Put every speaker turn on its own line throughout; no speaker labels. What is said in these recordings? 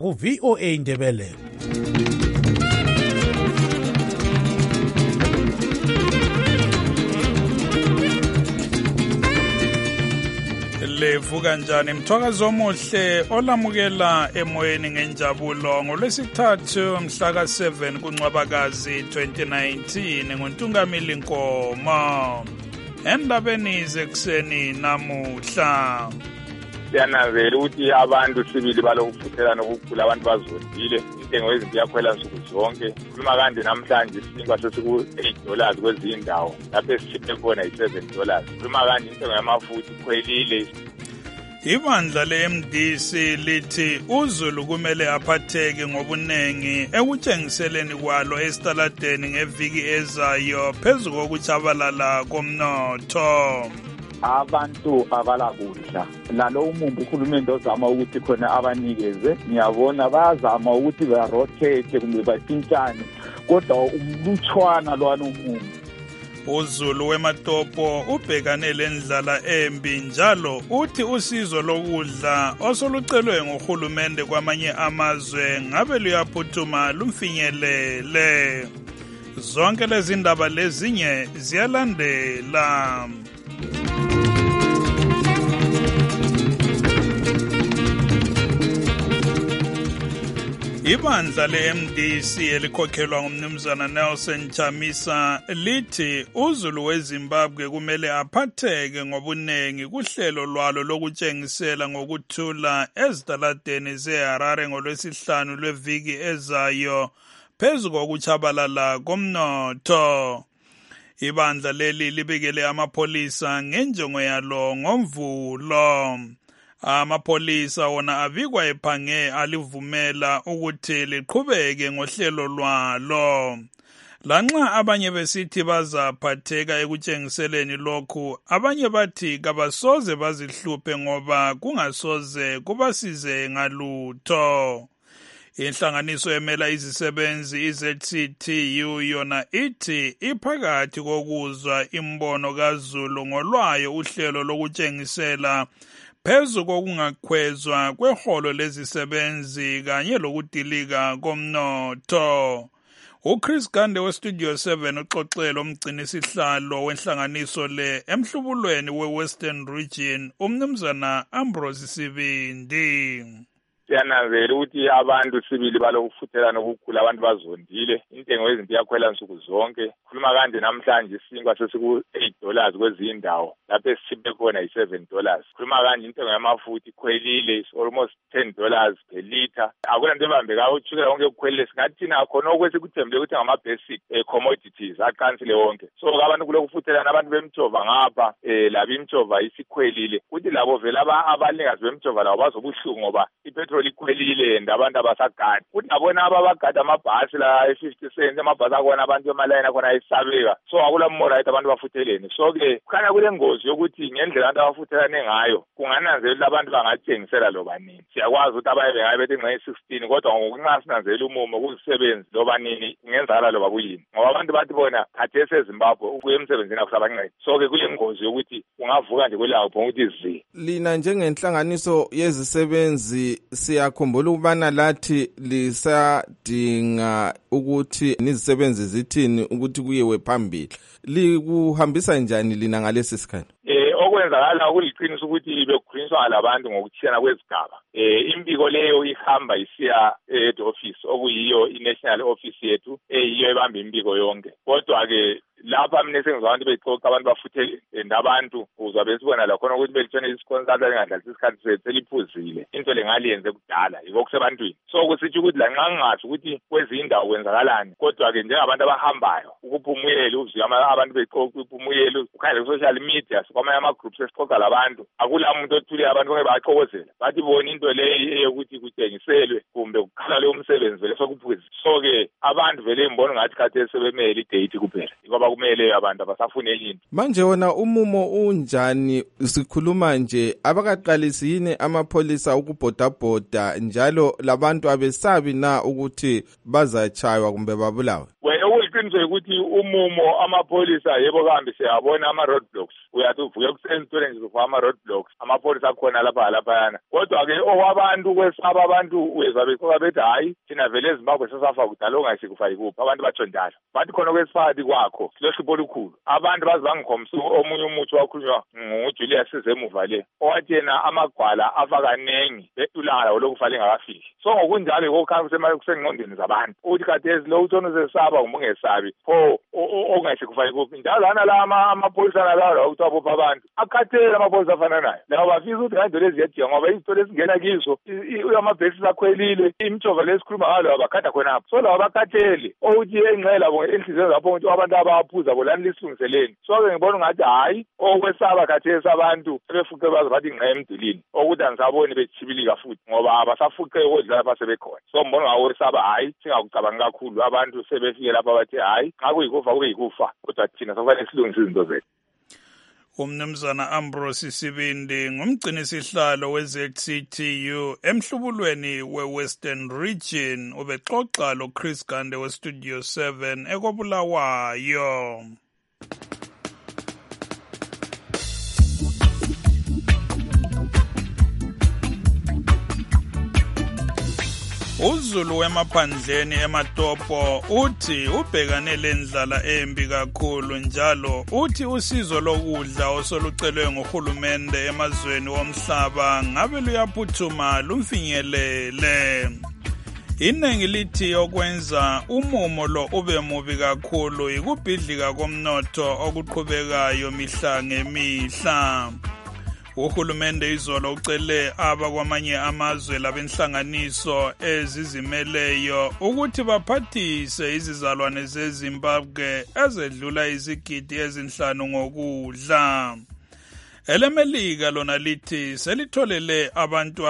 ku-VOA Indebele.
Levuka njani mthwakazi omuhle olamukela emoyeni ngenjabulo ngolwesithathu mhla ka-7 kuNcwabakazi 2019 ngoNtungamili Nkomo. Endabeni zekuseni namuhla
siyananzela ukuthi abantu sibili balokufuthelana ukukhula abantu bazondile intengo yezinto iyakhwela nsuku zonke. Khuluma kanje namhlanje isinkwa sesiku-$8 kwezinye indawo lapho esishiphe khona $7. Khuluma kanje intengo yamafutha ikhwelile.
Ibandla le-MDC lithi uZulu kumele aphatheke ngobunengi ekutshengiseleni kwalo esitaladeni ngeviki ezayo phezu kokutshabalala komnotho.
Abantu abalakudla lalo umumbu uhulumende ozama ukuthi khona abanikeze, ngiyabona bayazama ukuthi barotate kumbe bashintshane kodwa umlutshwana lwana umumbu.
uZulu weMatopo ubhekane lendlala embi njalo uthi usizo lokudla osolucelwe ngohulumende kwamanye amazwe ngabe luyaphuthuma lumfinyelele. Zonke lezi ndaba lezinye ziyalandela. Ibandla le-MDC elikhokhelwa ngumnumzana Nelson Chamisa lithi uZulu weZimbabwe kumele aphatheke ngobunengi kuhlelo lwalo lokutshengisela ngokuthula ezitaladeni zeHarare ngolwesihlanu lweviki ezayo phezu kokutshabalala komnotho. Ibandla leli libikele amapholisa ngenjongo yalo ngoMvulo. Amapholisa wona abikwa ephange alivumela ukuthi liqhubeke ngohlelo lwalo. Lanxa abanye besithi bazaphatheka ekutshengiseleni lokhu, abanye bathi kabasoze bazihluphe ngoba kungasoze kubasize ngalutho. Inhlanganiso emela izisebenzi iZCTU yona ithi iphakathi kokuzwa imbono kaZulu ngolwayo uhlelo lokutshengisela phezu kokungakhwezwa kweholo lezisebenzi kanye lokudilika komnotho. uChris Gande weStudio 7 uxoxela umgcini sihlalo wenhlanganiso le emhlubulweni weWestern Region umnumzana Ambrose Sibindi.
Siyananzela ukuthi abantu sibili balokufuthelana ukukhula abantu bazondile intengo yezinto iyakhwela nsuku zonke. Khuluma kanje namhlanje isinkwa sesiku-$8 kwezinye indawo lapho esishiphe khona $7. Khuluma kanje intengo yamafutha ikhwelile is almost $10 per liter. Akuna nto ebambekayo uthukela konke kukhwelile singathi thina khona okwesikuthembele ukuthi ngama-basic commodities aqansile wonke. So abantu kulokufuthelana abantu bemthova ngapha labo imthova isikhwelile kuthi labo vele abalikazi bemthova labo bazobuhlungu ngoba ipetrol ikhwelile and abantu abasagadi. Kuthi abona abagada amabhasi la e-50 cents amabhasi akhona abantu bemalayini akhona ayisabeka. So akula right abantu bafuthelene. So ke kukhanya kule ngozi yokuthi ngendlela abantu abafuthelane ngayo kungananzela abantu bangatshengisela loba nini. Siyakwazi ukuthi abaye bengabe bethi nxa 16 kodwa ngokunxa sinanzela umumo kuzisebenzi loba nini ngenzala loba kuyini. Ngoba abantu bathi bona khathesi eZimbabwe ukuya emsebenzini akusabancedi. So ke kule ngozi yokuthi kungavuka nje kwelapho ukuthi izi.
Lina njengenhlanganiso yezisebenzi siyakhumbula ukubana lathi lisadinga ukuthi nizisebenzi zithini ukuthi kuyewe phambili. Likuhambisa njani lina ngalesi sikhathi?
Okwenzakala kuliqiniso ukuthi bekukhulunyiswa labantu ngokuthiyana kwezigaba. Imbiko leyo ihamba isiya head office okuyiyo i-national office yethu eyiyo ebamba imbiko yonke. Kodwa ke lapha mina sengizwa abantu bexoxa abantu bafuthe ndabantu uzwa besibona la khona ukuthi belitshona isikhonsata engadlalisa isikhathi seliphuzile into lengaliyenze kudala yiko kusebantwini. So kusithi ukuthi la nxa ngingathi ukuthi kwezinye indawo kwenzakalani kodwa ke njengabantu abahambayo ukuphumuyela uzwe abantu bexoxa uphumuyela ukhangele ku-social media kwamanye ama-groups esixoxa labantu akula muntu othule abantu konke bayaxokozela bathi bona into leyo eyokuthi kutshengiselwe kumbe kukhala leyo umsebenzi vele sokuphuzile. So ke abantu vele imbona ngathi khathesi sebemele idate kuphela ngoba kumele abantu abasafune into.
Manje wona umumo unjani sikhuluma nje abakaqalisi yini amapholisa ukubhodabhoda njalo labantu abesabi na ukuthi bazachaywa kumbe babulawe?
iqiniso ukuthi umumo amapholisa yebo kambe siyabona ama-roadblocks uyathi uvuke ekuseni uthole nje kufa ama-roadblocks amapholisa akhona laphayana kodwa-ke okwabantu kwesaba abantu uyezwa becoka bethi hhayi thina vele eZimbabwe sesafa kudala ongayisi kufa yikuphi abantu batsho njalo bathi khona kwesifakathi kwakho silohlupho olukhulu abantu baze bangikhomsa omunye umuthi wakhulunywa nguJulius Sezemuva le owathi yena amagwala afa kanengi betulanga lawo lokufa lingakafiki so ngokunjalo kokukhala kusengqondweni zabantu ukuthi khathesi lo utshona uzesaba uma ungesabi pho ongayisi kufa yikuphi njalo lana la amapholisa nalawo ukuthi abopha abantu akhathele amapholisa afana nayo lawo bafisa ukuthi ngayinto lezi ziyadinga ngoba izitolo esingena kizo amabhesi sakhwelile imijova lesikhuluma ngalo abakhada khonapho so lawo bakhathele ukuthi enxela bo enhliziyweni zapho ukuthi abantu abaphuza bo lani lisilungiseleni so-ke ngibona ungathi hhayi okwesaba khathesi abantu sebefuqe baze bathi ngqa emdulini ukuthi angisaboni bethibilika futhi ngoba abasafuqe ukudla lapha sebekhona so ngibona ngawesaba hhayi singakucabangi kakhulu abantu sebefike lapha bathi hhayi nxa kuyikufa kube yikufa kodwa thina sokufanele silungise izinto zethu.
Umnumzana Ambrose Sibindi ngumgcinisihlalo we-ZCTU emhlubulweni we-Western Region ubexoxa lo-Chris Gande we-Studio 7 ekobulawayo. uZulu wemaphandleni eMatopo uthi ubhekane lendlala embi kakhulu njalo uthi usizo lokudla osolucelwe nguhulumende emazweni womhlaba ngabe luyaphuthuma lumfinyelele. Iningi lithi okwenza umumo lo ube mubi kakhulu ikubhidlika komnotho okuqhubekayo mihla ngemihla. Uhulumende izolo ucele abakwamanye amazwe labenhlanganiso ezizimeleyo ukuthi baphathise izizalwane zeZimbabwe ezedlula izigidi ezinhlanu ngokudla. EleMelika lona lithi selitholele abantu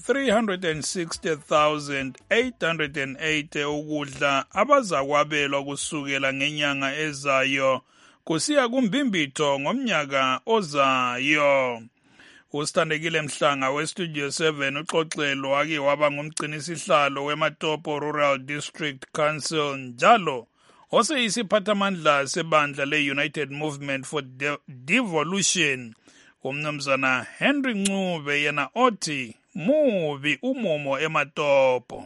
abangu-360,808 ukudla abazakwabelwa kusukela ngenyanga ezayo kusiya kumbimbitho ngomnyaka ozayo. Usithandekile Mhlanga we-Studio 7 uxoxelo wake waba ngumgcinisihlalo weMatopo Rural District Council njalo oseyisiphathamandla sebandla le-United Movement for Devolution. Umnumzana Henry Ncube yena othi mubi umumo eMatopo.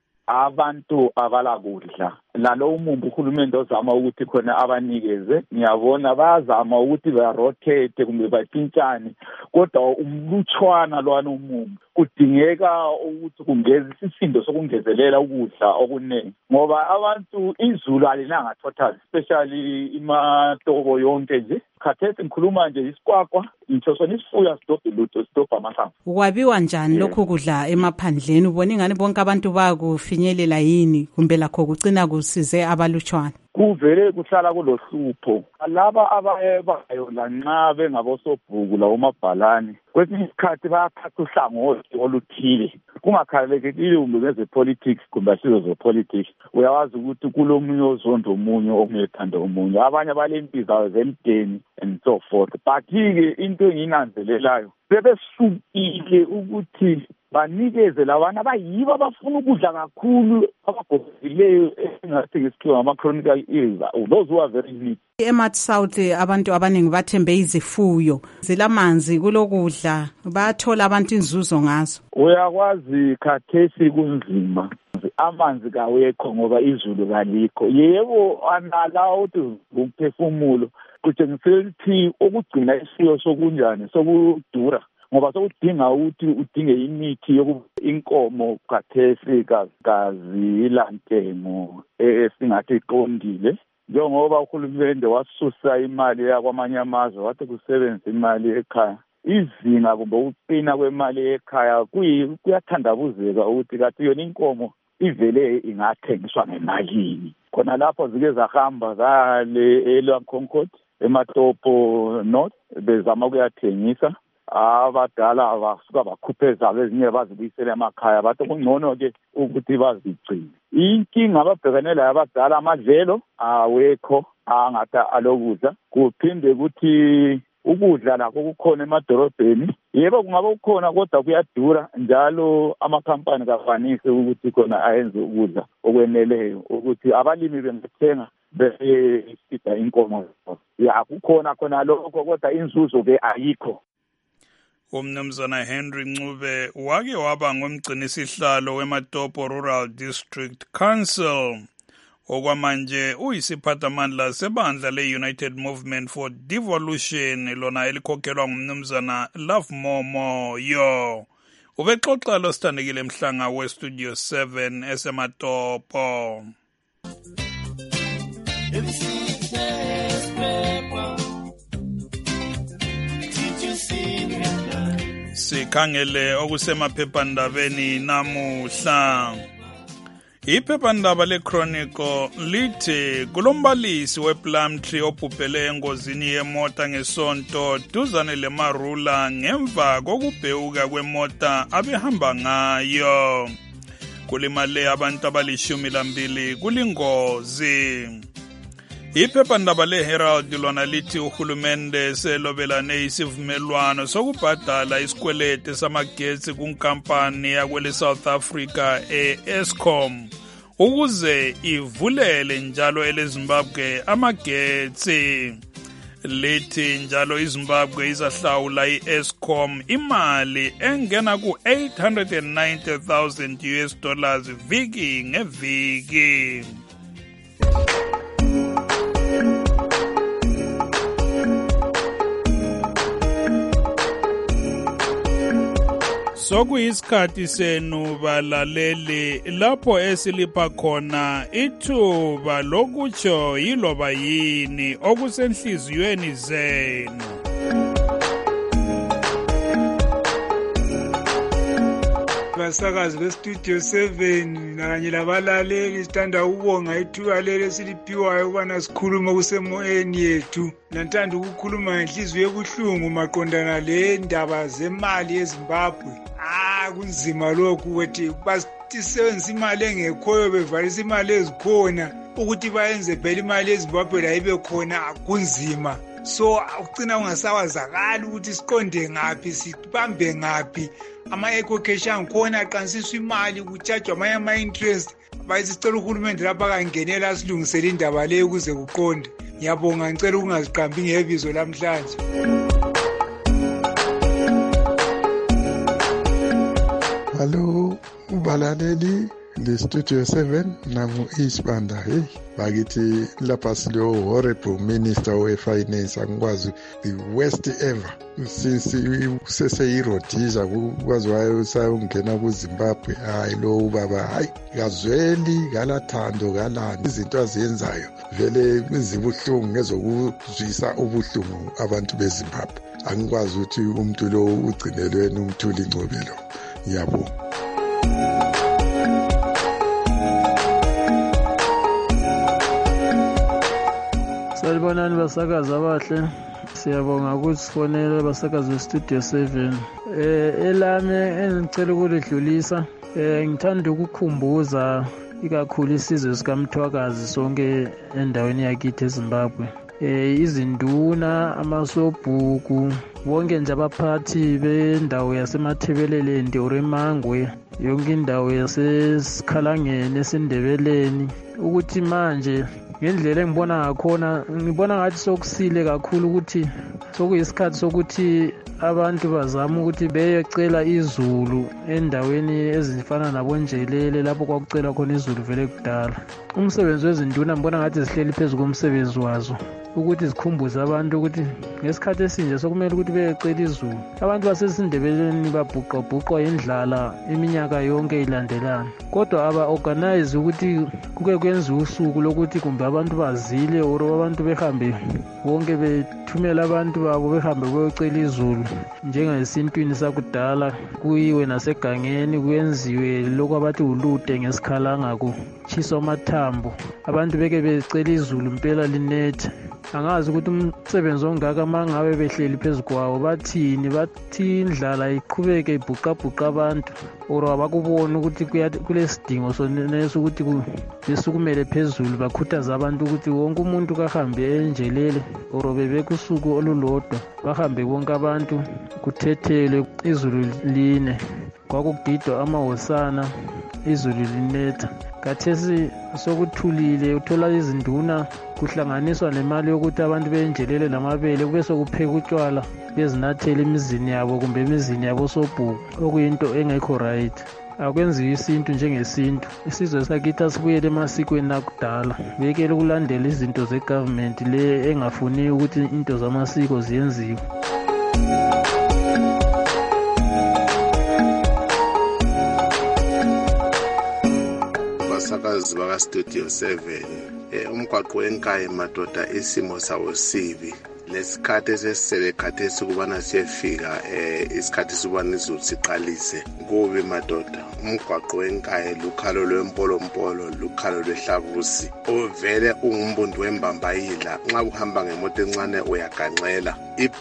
Abantu abalakudla lalo umumbu uhulumende ozama ukuthi khona abanikeze ngiyabona bayazama ukuthi barotate kumbe bashintshane kodwa umlutshwana lwana umumbu kudingeka ukuthi kungeze isisindo sokungezelela ukudla okuningi ngoba abantu izulu alinanga total especially iMatopo yonke nje khathesi ngikhuluma nje isikwakwa inhloso isifuya sidobhe lutho sidobha amahlamvu.
Kwabiwa njani lokho kudla emaphandleni ubona ingane bonke abantu bakufinyelela yini kumbe lakho kucina kusize abalutshwana?
Kuvele kuhlala kulohlupho laba abayebayo lanxa bengabosobhuku lawo mabhalani kwesinye isikhathi bayathatha uhlangothi oluthile kungakhalekile kumbe ngezepolitics kumbe asizo zepolitics uyawazi ukuthi kulomunye ozondo omunye okungethanda omunye abanye balempiza zemdeni and so forth but-ke into engiyinanzelelayo sebesukile ukuthi banikeze lawana abayibo abafuna ukudla kakhulu abagogileyo engathi ngesikhiwa ama-chronic ills those who are very needy.
South abantu abaningi bathembe izifuyo zilamanzi kulokudla bayathola abantu inzuzo ngazo.
Uyakwazi khathesi kunzima amanzi kawekho ngoba izulu kalikho yebo anala ukuthi umphefumulo kutshengisela ukuthi ukugcina isifuyo sokunjani sokudura ngoba sokudinga ukuthi udinge imithi inkomo khathesi kazilantengo esingathi iqondile njengoba uhulumende wasusa imali yakwamanye amazwe wathi kusebenza imali ekhaya izinga kumbe ukuqina kwemali ekhaya kuyathandabuzeka ukuthi kathi yona inkomo ivele ingathengiswa ngemalini khona lapho zike zahamba zale eLwanconcord eMatopo North bezama ukuyathengisa abadala abasuka bakhuphe zabo ezinye bazibuyisele emakhaya bathi kungcono-ke ukuthi bazigcine. Inkinga ababhekane layo abadala amadlelo awekho angathi alokudla kuphinde ukuthi ukudla lakho kukhona emadolobheni yebo kungabe kukhona kodwa kuyadura njalo amakhampani kafanisi ukuthi khona ayenze ukudla okweneleyo ukuthi abalimi bengathenga besida inkomo. Ya kukhona khona lokho kodwa inzuzo ke ayikho.
Umnumzana Henry Ncube wake waba ngumgcinisihlalo weMatopo Rural District Council. Okwamanje uyisiphathamandla sebandla le-United Movement for Devolution lona elikhokhelwa ngumnumzana Love Moyo. Ubexoxa lo Sithandekile Mhlanga weStudio 7 eseMatopo. Sikhangele okusemaphephandabeni namuhla. Iphephandaba leChronicle lithi kulombalisi wePlumtree obhubhele engozini yemota ngesonto duzane leMarula ngemva kokubhewuka kwemota abehamba ngayo. Kulimale abantu abali12 kulingozi. Iphephandaba leHerald lona lithi uhulumende selobelane isivumelwano sokubhadala isikwelete samagetsi kunkampani yakwele South Africa eEskom ukuze ivulele njalo eleZimbabwe amagetsi. Lithi njalo iZimbabwe izahlawula iEskom imali engena ku$890,000 viki ngeviki. Sokuyisikhathi senu balaleli lapho esilipha khona ithuba lokutsho yiloba yini okusenhliziyweni zenu.
Basakazi beStudio 7 kanye labalaleli sithanda ukubonga ithuba leli esiliphiwayo ukubana sikhulume kusemoyeni yethu. Nanthanda ukukhuluma ngenhliziyo ebuhlungu maqondana lendaba zemali eZimbabwe. Kunzima lokhu ukuthi basebenzisa imali engekhoyo bevalisa imali ezikhona ukuthi bayenze phela imali eZimbabwe la ibe khona kunzima. So ucina ungasawazakala ukuthi siqonde ngaphi sibambe ngaphi. Ama-eco-cash khona aqansiswa imali kutshajwa amanye ama-interest. Bayisicela uhulumende lapha kangenela asilungisele indaba leyo ukuze kuqonde. Ngiyabonga ngicela ukungaziqambi ngebizo lamhlanje.
Hello, balaleli le-Studio 7 nangu Isibanda. Hey, bakithi lapha silo horrible minister we-finance angikwazi the worst ever since seseyirodiza kwazi wayosayongena kuZimbabwe. Hayi lo ubaba hayi kazweli kalathando kalani izinto aziyenzayo vele izibuhlungu ngezokuzwisa ubuhlungu abantu beZimbabwe. Angikwazi ukuthi umuntu lo ugcinelweni umthuli Ncube lo. Ngiyabonga.
Salibonani basakazi abahle, siyabonga ukuthi sifonele basakazi beStudio 7. Elami engicela ukulidlulisa, ngithanda ukukhumbuza ikakhulu isizwe sikaMthwakazi sonke endaweni yakithi eZimbabwe. Izinduna, amasobhuku, bonke nje abaphathi bendawo yasemathebeleleni oremangwe, yonke indawo yasesikhalangeni esindebeleni, ukuthi manje ngendlela engibona ngakhona ngibona ngathi sokusile kakhulu ukuthi sokuyisikhathi sokuthi abantu bazama ukuthi beyecela izulu endaweni ezifana nabonjelele lapho kwakucela khona izulu vele kudala. Umsebenzi wezinduna ngibona ngathi zihleli phezulu komsebenzi wazo ukuthi zikhumbuze abantu ukuthi ngesikhathi esinje sokumele ukuthi beyecela izulu. Abantu basesindebeleni babhuqabhuqwa indlala iminyaka yonke ilandelana, kodwa aba-organize ukuthi kuke kwenziwe usuku lokuthi kumbe abantu bazile or abantu behambe bonke bethumela abantu babo behambe beyocela izulu njengesintwini sakudala. Kuyiwe nasegangeni kwenziwe lokhu abathi ulude ngesikhalanga kutshiswa amathambo, abantu beke becela izulu impela linethe. Angazi ukuthi umsebenzi ongaka mangabe behleli phezu kwawo bathini, bathi indlala iqhubeke ibhuqabhuqa abantu or abakubona ukuthi kulesidingo soneso ukuthi besukumele phezulu bakhuthaza abantu ukuthi wonke umuntu kahambe enjelele or bebeke usuku olulodwa bahambe bonke abantu kuthethelwe izulu line. kwakugidwa amahosana izulu linetha. Khathesi sokuthulile, uthola izinduna kuhlanganiswa nemali yokuthi abantu benjelele lamabele kube sokupheka utshwala bezinathela emizini yabo kumbe emizini yabo sobhuku, okuyinto engekho right. Akwenziwa isintu njengesintu. Isizwe sakithi asibuyele emasikweni akudala, bekele ukulandela izinto zegovernment le engafuni ukuthi into zamasiko ziyenziwe.
Basakazi baka Studio 7, umgwaqo wenkayi madoda isimo sawo sibi. Lesikhathi esesele khathesi kubana siyefika isikhathi sobana izulu siqalise kubi madoda. Umgwaqo wenkayi lukhalo lwempolompolo, lukhalo lwehlabusi, ovele ungumbundo wembambayila. Nxa uhamba ngemoto encane uyaganxela.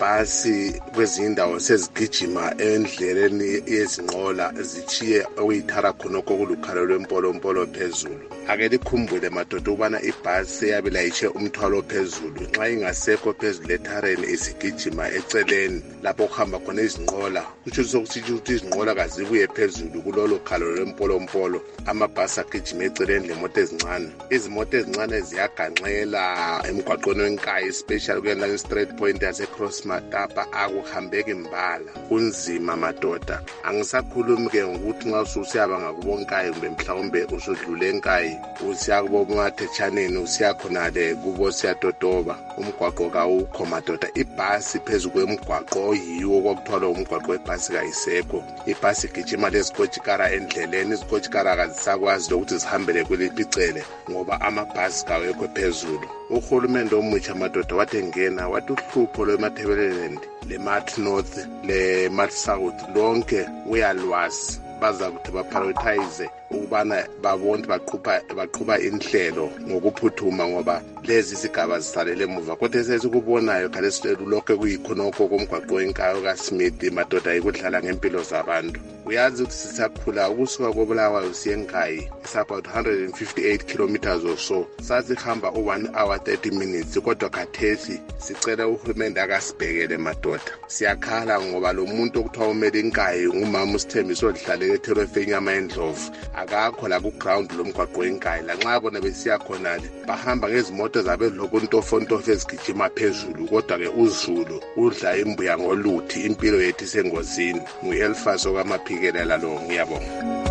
Ibhasi kwezinye indawo sezigijima endleleni yezinqola zichiye okuyithara khonokho kulukhalo lwempolompolo phezulu. Ake likhumbule madoda ukubana ibhasi eyabe layishe umthwalo phezulu nxa ingasekho phezulu ethareni isigijima eceleni lapho kuhamba khona izinqola, kutsho ukuthi izinqola kazibuye phezulu kulolo khalo lwempolompolo, amabhasi agijima eceleni lemoto ezincane. Izimoto ezincane ziyaganxela emgwaqweni wenkayi, especially kuyena straight point yase-Cross Matapa, akuhambeki mbala, kunzima madoda. Angisakhulumi ke ngokuthi nxa usuyaba ngakubonkayi kumbe mhlawumbe usudlule enkayi usiya kubo Matechaneni usiya khonale kubo siyatotoba, umgwaqo kawukho madoda. Ibhasi phezulu kwemgwaqo yiwo kwakuthwala umgwaqo webhasi kayisekho. Ibhasi igijima lezikotshikara endleleni, izikotshikara kazisakwazi lokuthi zihambele kweliphi icele ngoba amabhasi kawekho phezulu. Uhulumende omutsha madoda wathi ngena wathi uhlupho lweMatabeleland, leMat North, leMat South lonke uyalwazi. Baza kuthi baprioritize ukubana babone baqhuba inhlelo ngokuphuthuma ngoba lezi izigaba zisalele emuva. Kodwa sesikubonayo khalesi lokho kuyikhonokho komgwaqo wenkayi kaSmith madoda ikudlala ngempilo zabantu. Uyazi ukuthi sisakhula ukusuka koBulawayo siye eNkayi is about 158 kilometers or so, sasihamba u1 hour 30 minutes. Kodwa khathesi sicela uhulumende akasibhekele madoda. Siyakhala ngoba lo muntu okuthiwa umele eNkayi ngumama uSithembiso odlale ethelwefe inyama endlovu, akakho la ku-ground lomgwaqo wenkayi. Lanxa bona besiya khonale bahamba ngezimoto zabe lokuntofontofo ezigijima phezulu, kodwa-ke uzulu udla imbuya ngoluthi, impilo yethu isengozini. Ngu-Elfas okwamaphikelela lo, ngiyabonga.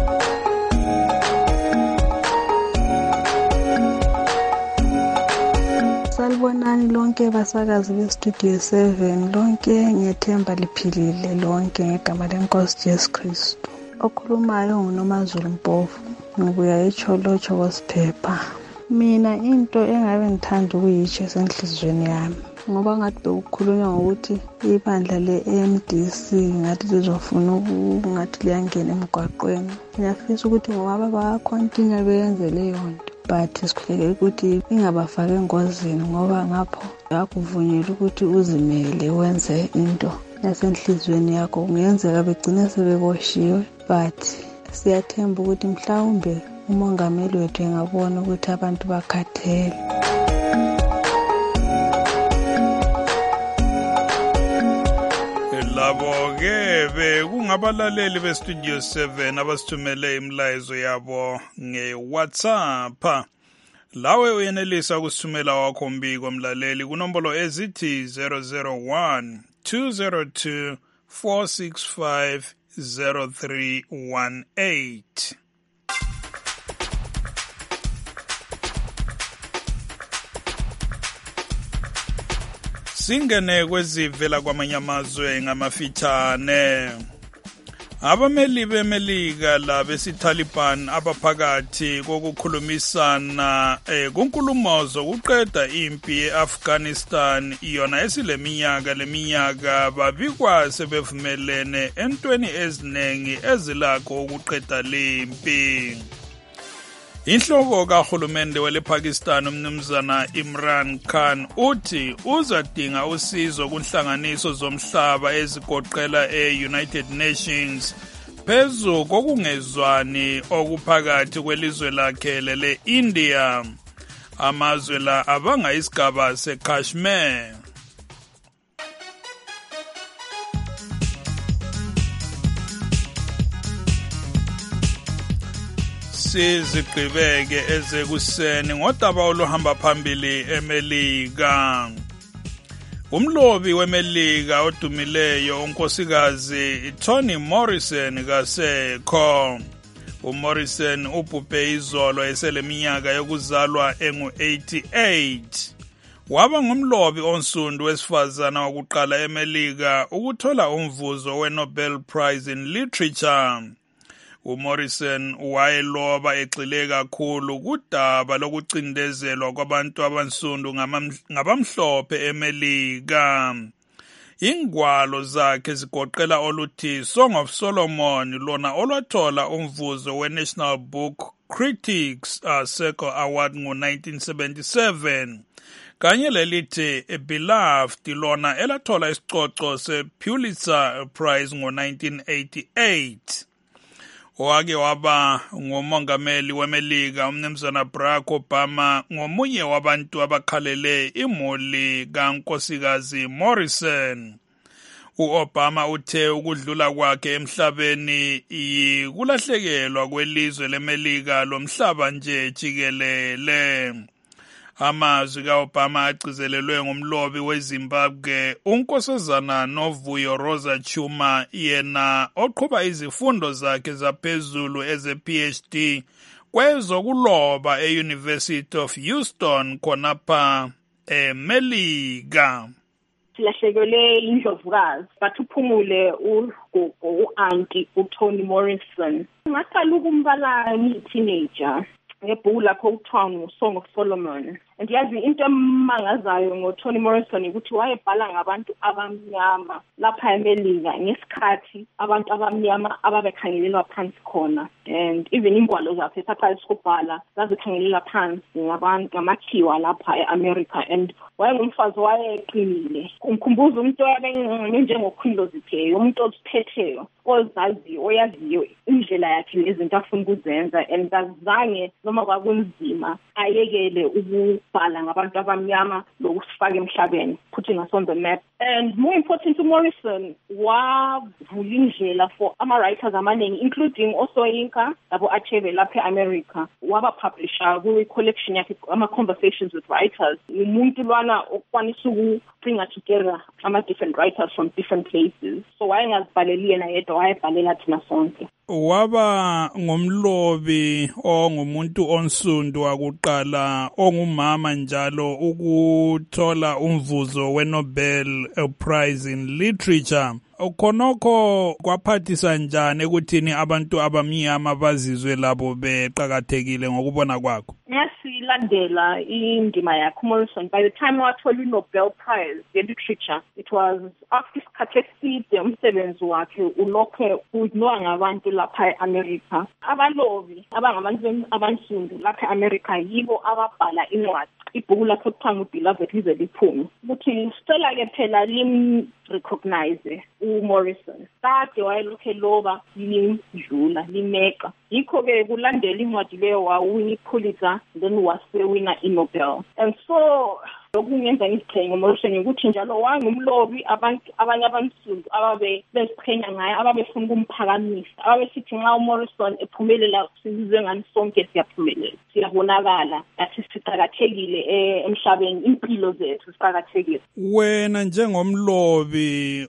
Salibonani lonke basakazi beStudio 7, lonke ngiyethemba liphilile lonke ngegama leNkosi Jesu Kristu. Okhulumayo nguNomazulu Mpofu, ngibuya eCholocho Kosiphepha. Mina into engabe ngithanda ukuyitsho esenhlizweni yami, ngoba ngathi bekukhulunywa ngokuthi ibandla le-MDC ngathi lizofuna ngathi liyangena emgwaqweni. Ngiyafisa ukuthi ngoba bayakhontinua beyenze leyo nto, but sikhuleke ukuthi ingabafaki engozini ngoba ngapho akuvunyelwa ukuthi uzimele wenze into yasenhlizweni yakho. Kungenzeka begcine sebeboshiwe, but siyathemba ukuthi mhlawumbe umongameli wethu engabona ukuthi abantu bakhathele.
Labo-ke bekungabalaleli beStudio 7 abasithumele imlayezo yabo nge-WhatsApp. Lawe uyenelisa ukusithumela wakho mbiko mlaleli kunombolo ezithi 001 202 465 0318. Singene kwezivela kwamanye amazwe ngamafitshane. Abameli beMelika labesiTaliban abaphakathi kokukhulumisana kunkulumo zokuqeda impi eAfghanistan yona esileminyaka babikwa sebevumelene entweni ezinengi ezilakho ukuqeda lempi. Inhloko kahulumende welePakistan umnumzana Imran Khan uthi uzadinga usizo kunhlanganiso zomhlaba ezigoqela e-United Nations phezu kokungezwani okuphakathi kwelizwe lakhe lele-India. Amazwe la abanga isigaba seKashmir. sizigqibeke ezekuseni ngodaba oluhamba phambili eMelika. Umlobi weMelika odumileyo unkosikazi Toni Morrison kasekho. uMorrison ubhubhe izolo eseleminyaka yokuzalwa engu-88. Waba ngumlobi onsundu wesifazana wokuqala eMelika ukuthola umvuzo weNobel Prize in Literature. uMorrison wayeloba egxile kakhulu kudaba lokucindezelwa kwabantu abansundu ngabamhlophe eMelika. Ingwalo zakhe zigoqela oluthi Song of Solomon, lona olwathola umvuzo weNational Book Critics Circle Award ngo-1977, kanye lelithi Beloved, lona elathola isicoco sePulitzer Prize ngo-1988. Owake waba ngumongameli weMelika umnumzana Barack Obama ngomunye wabantu abakhalele imuli kankosikazi Morrison. U-Obama uthe ukudlula kwakhe emhlabeni yikulahlekelwa kwelizwe leMelika lomhlaba nje jikelele. Amazwi ka-Obama agcizelelwe ngumlobi weZimbabwe unkosazana Novuyo Rosa Chuma, yena oqhuba izifundo zakhe zaphezulu eze-PhD kwezokuloba e-University of Houston khonapha eMelika.
Silahlekelwe indlovukazi bathi uphumule ugogo u-anti uToni Morrison. Ngaqala ukumbala ngiyi-teenager ngebhuku lakho okuthiwa Song of Solomon. Ndiyazi into emangazayo ngoToni Morrison ukuthi wayebhala ngabantu abamnyama lapha eMelika ngesikhathi abantu abamnyama ababekhangelelwa phansi khona, and even ingwalo zakhe saqala ukubhala zazikhangelela phansi ngamakhiwa lapha eAmerica, and wayengumfazi wayeqinile. Umkhumbuza umuntu njengoKhuloziphe, umuntu oziphetheyo, ozaziyo, oyaziyo indlela yakhe lezinto afuna ukuzenza, and kazange noma kwakunzima ayekele ukubhala ngabantu abamnyama lokusifaka emhlabeni, putting us on the map. And more important to Morrison, wavula indlela for ama-writers amaningi, including Osoyinka labo Achebe lapha eAmerica. Waba-publisher kwi-collection yakhe ama-conversations with writers. Umuntu lwana okwanisa ukubringa together ama-different writers from different places. So wayengazibhaleli yena yedwa, wayebhalela thina sonke.
Waba ngumlobi ongumuntu onsundu wakuqala ongumama njalo ukuthola umvuzo weNobel Prize in Literature. Khonokho kwaphathisa njani ekuthini abantu abamnyama bazizwe labo beqhakathekile ngokubona kwakho?
Yasilandela indima yakhe uMorrison. By the time wathola iNobel Prize ye-Literature, it was after isikhathi eside umsebenzi wakhe ulokhe unowa ngabantu lapha eAmerica. Abalobi abangabantu abansundu lapha eAmerica yibo ababhala incwadi. Ibhuku lakhe okuthiwa Beloved lize liphume ukuthi sicela-ke phela lim-recognize uMorrison. Kade wayelokhe loba limdlula limeqa, yikho-ke kulandela incwadi leyo wawina iPulitzer, then wasewina iNobel. And so lokungenza ngizithenge uMorrison ukuthi njalo wangumlobi abanye abansundu ababeziqhenya ngaye, ababefuna ukumphakamisa, ababesithi nxa uMorrison ephumelela sizwe ngani sonke siyaphumelela, siyabonakala, athi siqakathekile emhlabeni, impilo zethu siqakathekile.
Wena njengomlobi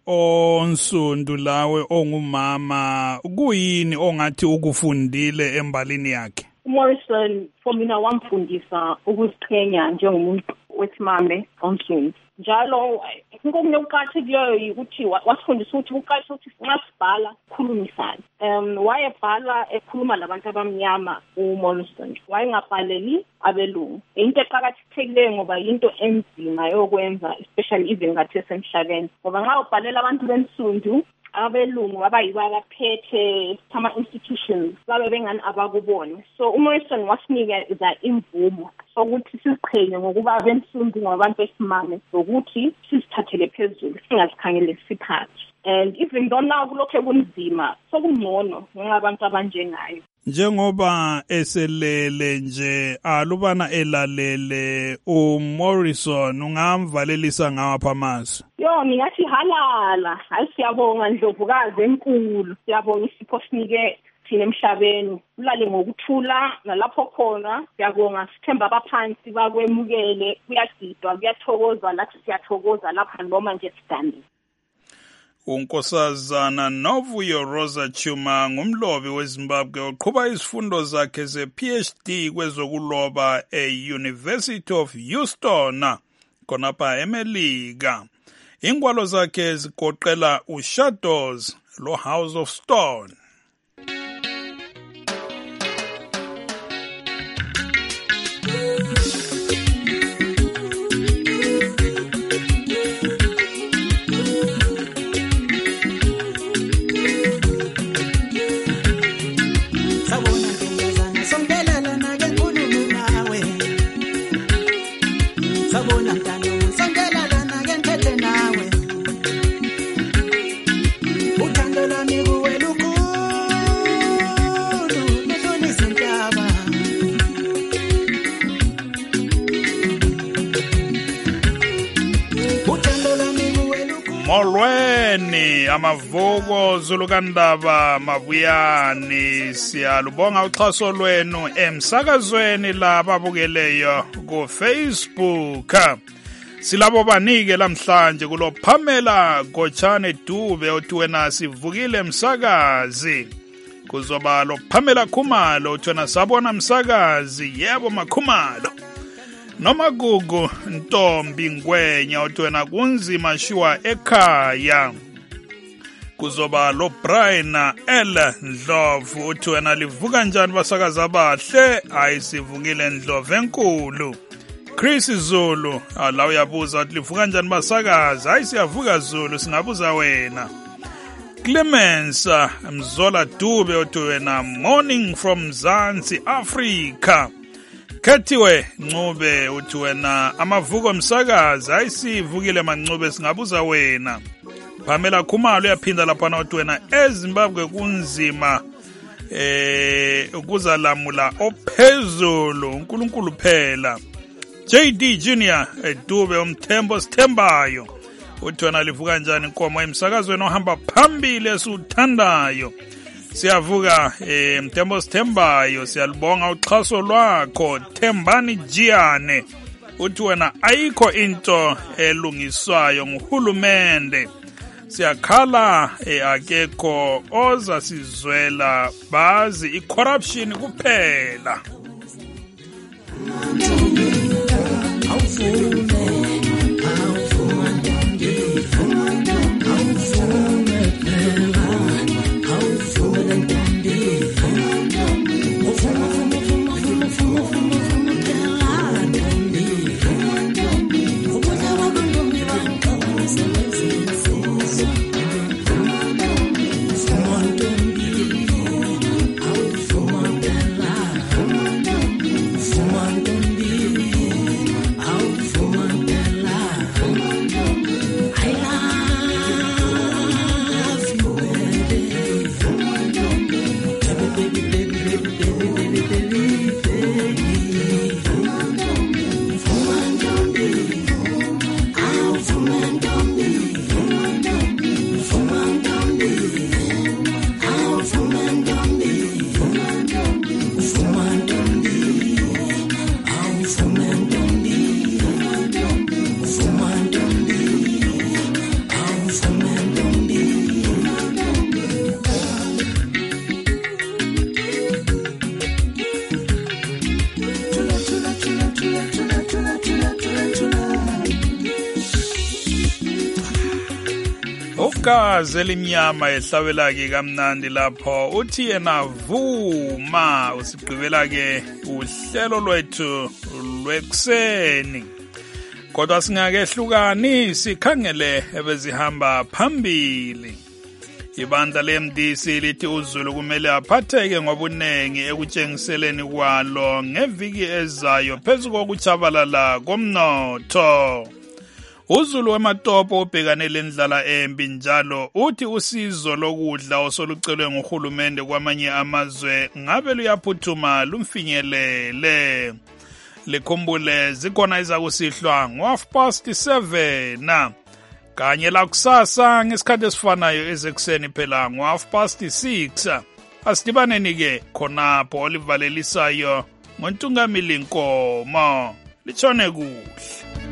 onsundu lawe ongumama, kuyini ongathi ukufundile embalini yakhe?
uMorrison for mina wamfundisa ukuziqhenya njengomuntu wesimame onsundu. Njalo ngokuqakathekileyo ukuthi wasifundisa ukuthi uqalisha ukuthi nxa sibhala khulumisana. Wayebhala ekhuluma labantu abamnyama uMorrison. Wayengabhaleli abelungu. Into eqakathekileyo ngoba into enzima yokwenza, especially even ngathi esemhlabeni. Ngoba nxa ubhalela abantu bensundu, abelungu abayibo abaphethe ama-institutions babe bengani abakubona. So uMorrison wasinikeza imvumo sokuthi siziqhenye ngokuba bensundu ngabantu besimame, nokuthi sizithathele phezulu, singazikhangele siphansi. And even though now kulokhe kunzima, sokungcono ngabantu abanjengayo.
Njengoba eselele nje alubana elalele uMorrison, ungamvalelisa ngapha amazwi?
Ngingathi halala, hayi siyabonga ndlovukazi enkulu, siyabonga isipho thina emhlabeni ulale ngokuthula nalapho khona siyabonga sithemba abaphansi bakwemukele kuyagidwa kuyathokozwa lathi siyathokoza lapha noma nje sidandi.
Unkosazana Novuyo Rosa Chuma ngumlobi weZimbabwe oqhuba izifundo zakhe ze-PhD kwezokuloba e-University of Houston khonapha eMelika. Ingwalo zakhe zigoqela uShadows lo House of Stone. Molweni amavuko Zulukandaba mabuyani siyalubonga uxhaso lwenu emsakazweni lababukeleyo ku Facebook. Silabo banike lamhlanje kulo Pamela Gochane Dube othi wena sivukile msakazi. Kuzoba lo Pamela Khumalo othi wena sabona msakazi. Yebo makhumalo. Noma Gugu Ntombi Ngwenya othi wena kunzima shiwa ekhaya. Kuzoba lo Brian L Ndlovu othi wena livuka njani basakaza abahle ayisivukile Ndlovu enkulu. Chris Zulu la uyabuza uthi livuka njani basakaza ayisiyavuka Zulu singabuza wena. Clemens Mzola Dube othi wena morning from Zanzi Africa. Khethiwe Ncube uthi wena amavuko msakazi ayisivukile mancube singabuza wena. Pamela Khumalo uyaphinda lapha uthi wena eZimbabwe kunzima ukuzalamula ophezulu uNkulunkulu phela. JD Junior Dube umthembo sithembayo uthi wena livuka njani inkomo emsakazweni ohamba phambili esuthandayo. Siyavuka mthembo sithembayo siyalibonga uxhaso lwakho Thembani Jiane uthi wena ayikho into elungiswayo nguhulumende siyakhala akekho oza sizwela bazi icorruption kuphela. Ukazi elimnyama ehlabela ke kamnandi lapho uthi yena vuma usigqibela ke uhlelo lwethu lwekuseni. Kodwa singakehlukani sikhangele ebezihamba phambili. Ibandla leMDC lithi uZulu kumele aphatheke ngobunengi ekutshengiseleni kwalo ngeviki ezayo phezu kokuchabalala komnotho. uZulu weMatopo ubhekane lendlala embi njalo uthi usizo lokudla osolucelwe nguhulumende kwamanye amazwe ngabe luyaphuthuma lumfinyelele. Likhumbule zikhona izakusihlwa ngo-7:30 kanye la kusasa ngesikhathi esifanayo ezekuseni phela ngo-6:30. asidibaneni-ke khonapho olivalelisayo ngontungamili nkomo litshone kuhle.